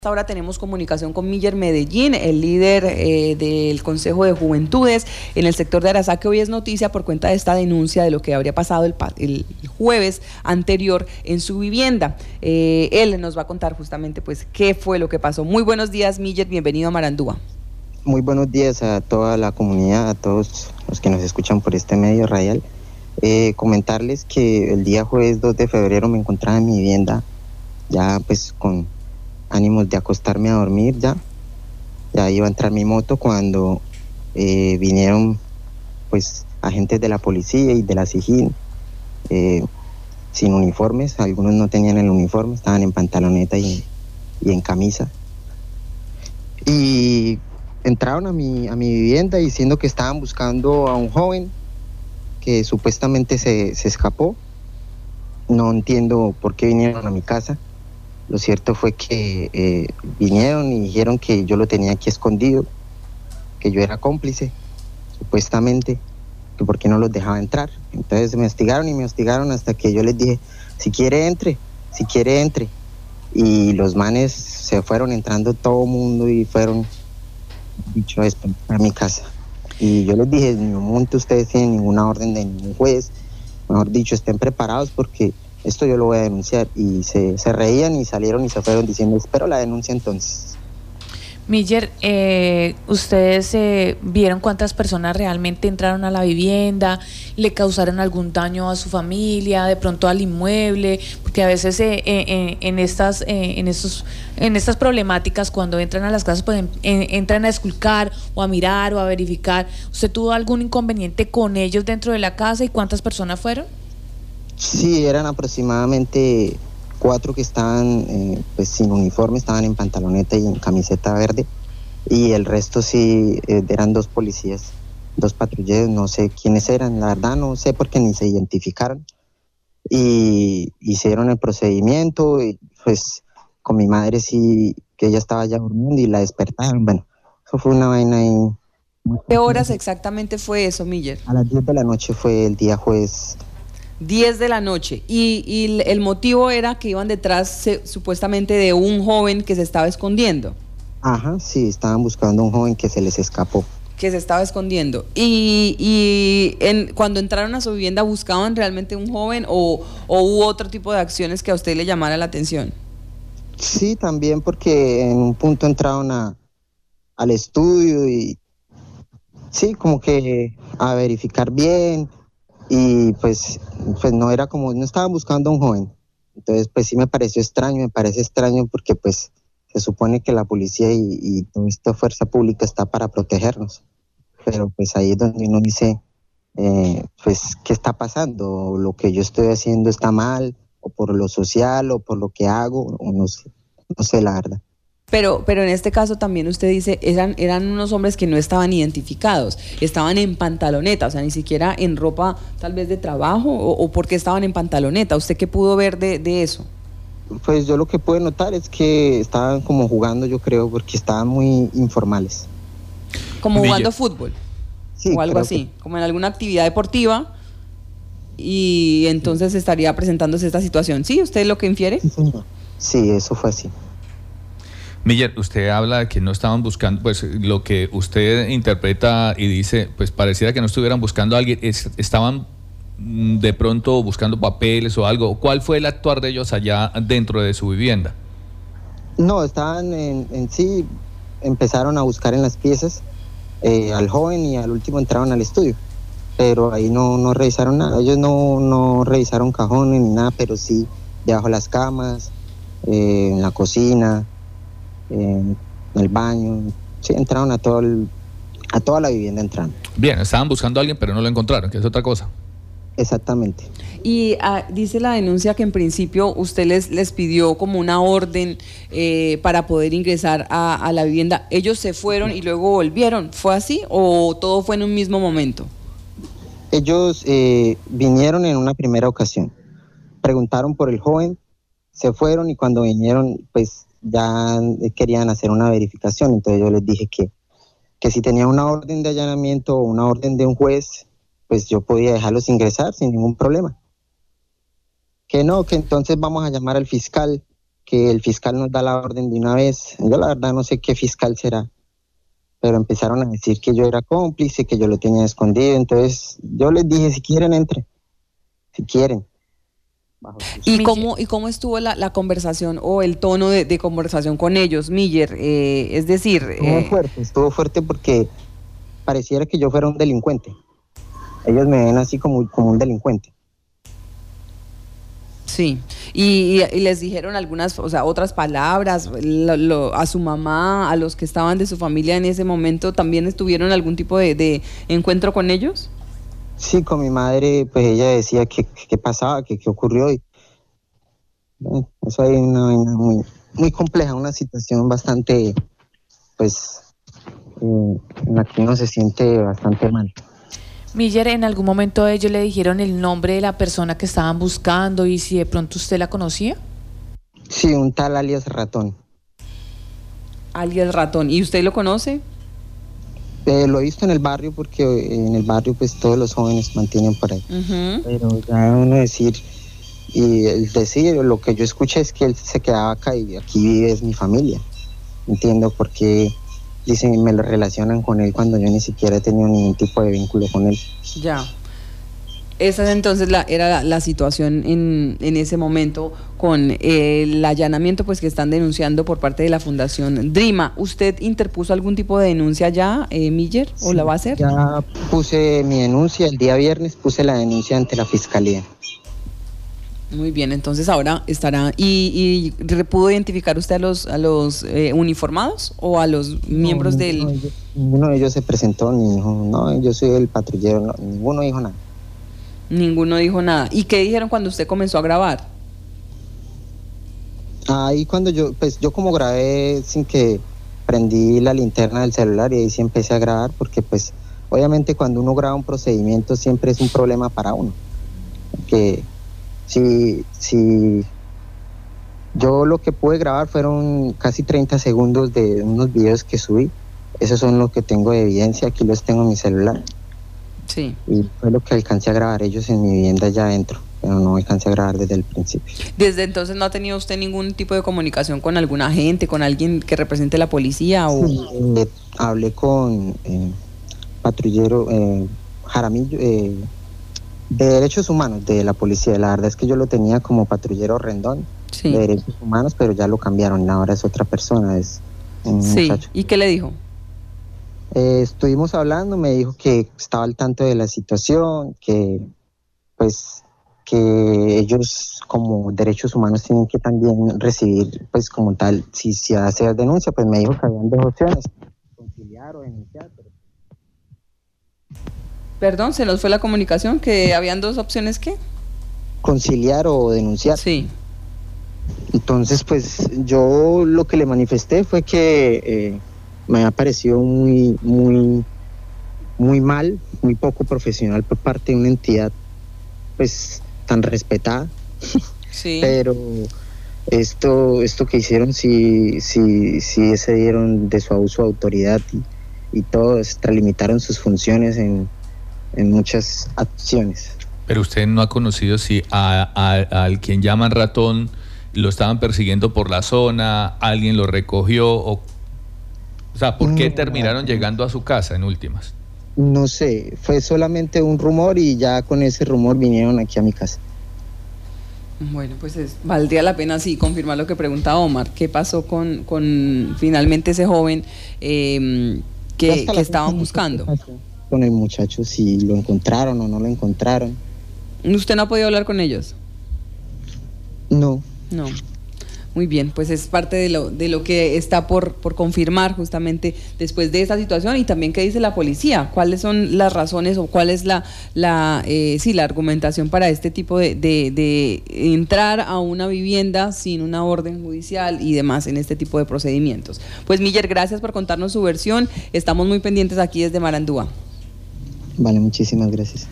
Ahora tenemos comunicación con Miller Medellín, el líder del Consejo de Juventudes en el sector de Arasá, que hoy es noticia por cuenta de esta denuncia de lo que habría pasado el jueves anterior en su vivienda. Él nos va a contar justamente pues qué fue lo que pasó. Muy buenos días, Miller, bienvenido a Marandúa. Muy buenos días a toda la comunidad, a todos los que nos escuchan por este medio radial. Comentarles que el día jueves 2 de febrero me encontraba en mi vivienda, ya pues con ánimos de acostarme a dormir. Ya iba a entrar mi moto cuando vinieron pues agentes de la policía y de la SIJIN sin uniformes. Algunos no tenían el uniforme, estaban en pantaloneta y en camisa, y entraron a mi vivienda diciendo que estaban buscando a un joven que supuestamente se escapó. No entiendo por qué vinieron a mi casa. Lo cierto fue que vinieron y dijeron que yo lo tenía aquí escondido, que yo era cómplice, supuestamente, que por qué no los dejaba entrar. Entonces me hostigaron hasta que yo les dije, si quiere entre. Y los manes se fueron entrando todo mundo y fueron, dicho esto, a mi casa. Y yo les dije, en ningún momento ustedes tienen ninguna orden de ningún juez, mejor dicho, estén preparados porque esto yo lo voy a denunciar. Y se reían y salieron y se fueron diciendo, espero la denuncia entonces. Miller, ¿ustedes vieron cuántas personas realmente entraron a la vivienda, le causaron algún daño a su familia, de pronto al inmueble? Porque a veces en estas problemáticas, cuando entran a las casas, pues entran a esculcar o a mirar o a verificar. ¿Usted tuvo algún inconveniente con ellos dentro de la casa y cuántas personas fueron? Sí, eran aproximadamente 4 que estaban pues sin uniforme, estaban en pantaloneta y en camiseta verde, y el resto sí eran 2 policías, 2 patrulleros, no sé quiénes eran, la verdad no sé porque ni se identificaron, y hicieron el procedimiento. Y pues con mi madre sí, que ella estaba ya durmiendo y la despertaron. Bueno, eso fue una vaina ahí. ¿Qué horas exactamente fue eso, Miller? A las 10 de la noche fue el día jueves. 10 de la noche. Y el motivo era que iban detrás supuestamente de un joven que se estaba escondiendo. Ajá, sí, estaban buscando a un joven que se les escapó. Que se estaba escondiendo. Cuando entraron a su vivienda, ¿buscaban realmente un joven o hubo otro tipo de acciones que a usted le llamara la atención? Sí, también porque en un punto entraron al estudio y sí, como que a verificar bien. Y pues no era como, no estaban buscando a un joven. Entonces pues sí me parece extraño porque pues se supone que la policía y toda esta fuerza pública está para protegernos. Pero pues ahí es donde uno dice, pues ¿qué está pasando? ¿Lo que yo estoy haciendo está mal? ¿O por lo social? ¿O por lo que hago? O no sé la verdad. Pero en este caso también usted dice, eran unos hombres que no estaban identificados, estaban en pantaloneta, o sea, ni siquiera en ropa tal vez de trabajo, o porque estaban en pantaloneta. ¿Usted qué pudo ver de eso? Pues yo lo que pude notar es que estaban como jugando, yo creo, porque estaban muy informales. Como jugando fútbol, sí, o algo así, como en alguna actividad deportiva, y entonces estaría presentándose esta situación. ¿Sí? ¿Usted lo que infiere? Sí, señor. Sí, eso fue así. Miller, usted habla de que no estaban buscando, pues lo que usted interpreta y dice, pues pareciera que no estuvieran buscando a alguien, estaban de pronto buscando papeles o algo. ¿Cuál fue el actuar de ellos allá dentro de su vivienda? No, estaban en sí, empezaron a buscar en las piezas al joven y al último entraron al estudio, pero ahí no revisaron nada. Ellos no revisaron cajones ni nada, pero sí debajo de las camas, en la cocina, en el baño, sí, entraron a toda la vivienda entraron. Bien, estaban buscando a alguien pero no lo encontraron, que es otra cosa. Exactamente. Y dice la denuncia que en principio usted les pidió como una orden para poder ingresar a la vivienda. ¿Ellos se fueron y luego volvieron? ¿Fue así o todo fue en un mismo momento? Ellos vinieron en una primera ocasión, preguntaron por el joven, se fueron y cuando vinieron pues ya querían hacer una verificación. Entonces yo les dije que si tenía una orden de allanamiento o una orden de un juez, pues yo podía dejarlos ingresar sin ningún problema. Que no, que entonces vamos a llamar al fiscal que el fiscal nos da la orden de una vez. Yo la verdad no sé qué fiscal será, pero empezaron a decir que yo era cómplice, que yo lo tenía escondido. Entonces yo les dije, si quieren, entre, si quieren. ¿Y cómo estuvo la conversación o el tono de conversación con ellos, Miller? Es decir... Estuvo fuerte porque pareciera que yo fuera un delincuente. Ellos me ven así como un delincuente. Sí, y les dijeron algunas, o sea, otras palabras, a su mamá, a los que estaban de su familia en ese momento, ¿también estuvieron algún tipo de encuentro con ellos? Sí, con mi madre, pues ella decía qué pasaba, qué ocurrió. Y bueno, eso hay una vaina muy compleja, una situación bastante, pues, en la que uno se siente bastante mal. Miller, ¿en algún momento ellos le dijeron el nombre de la persona que estaban buscando y si de pronto usted la conocía? Sí, un tal alias Ratón. Alias Ratón, ¿y usted lo conoce? Lo he visto en el barrio porque en el barrio pues todos los jóvenes mantienen por ahí. Pero ya uno decir, y el decir, lo que yo escuché es que él se quedaba acá y aquí vive es mi familia. Entiendo por qué dicen, me lo relacionan con él cuando yo ni siquiera he tenido ningún tipo de vínculo con él. Ya. Esa entonces era la situación en ese momento con el allanamiento pues que están denunciando por parte de la Fundación DRIMA. ¿Usted interpuso algún tipo de denuncia ya, Miller, o sí, la va a hacer? Ya puse mi denuncia, el día viernes puse la denuncia ante la Fiscalía. Muy bien, entonces ahora estará... ¿Y pudo identificar usted a los uniformados o a los miembros del...? Ninguno de ellos se presentó ni dijo, no, yo soy el patrullero, no, ninguno dijo nada. Ninguno dijo nada. ¿Y qué dijeron cuando usted comenzó a grabar? Ahí cuando yo como grabé sin que prendí la linterna del celular y ahí sí empecé a grabar porque pues obviamente cuando uno graba un procedimiento siempre es un problema para uno. Porque si yo lo que pude grabar fueron casi 30 segundos de unos videos que subí. Esos son los que tengo de evidencia, aquí los tengo en mi celular. Sí. Y fue lo que alcancé a grabar ellos en mi vivienda allá adentro, pero no alcancé a grabar desde el principio. ¿Desde entonces no ha tenido usted ningún tipo de comunicación con algún agente, con alguien que represente la policía? O... Sí, hablé con patrullero Jaramillo, de Derechos Humanos de la policía. La verdad es que yo lo tenía como patrullero Rendón, sí, de Derechos Humanos, pero ya lo cambiaron, ahora es otra persona, es un muchacho. ¿Y qué le dijo? Estuvimos hablando, me dijo que estaba al tanto de la situación, que pues que ellos como derechos humanos tienen que también recibir pues como tal, si se hace denuncia, pues me dijo que habían dos opciones, conciliar o denunciar. Perdón, se nos fue la comunicación, que habían dos opciones, ¿qué? Conciliar o denunciar. Sí. Entonces pues yo lo que le manifesté fue que me ha parecido muy mal, muy poco profesional por parte de una entidad pues tan respetada. Sí. Pero esto que hicieron sí excedieron de su abuso de autoridad y todo, extralimitaron sus funciones en muchas acciones. Pero usted no ha conocido si al quien llaman Ratón lo estaban persiguiendo por la zona, alguien lo recogió o sea, ¿por qué terminaron llegando a su casa en últimas? No sé, fue solamente un rumor y ya con ese rumor vinieron aquí a mi casa. Bueno, pues valdría la pena sí confirmar lo que pregunta Omar. ¿Qué pasó con finalmente ese joven que estaban buscando? Con el muchacho, si lo encontraron o no lo encontraron. ¿Usted no ha podido hablar con ellos? No. No. Muy bien, pues es parte de lo que está por confirmar justamente después de esta situación. Y también qué dice la policía, cuáles son las razones o cuál es la argumentación para este tipo de entrar a una vivienda sin una orden judicial y demás en este tipo de procedimientos. Pues Miller, gracias por contarnos su versión, estamos muy pendientes aquí desde Marandúa. Vale, muchísimas gracias.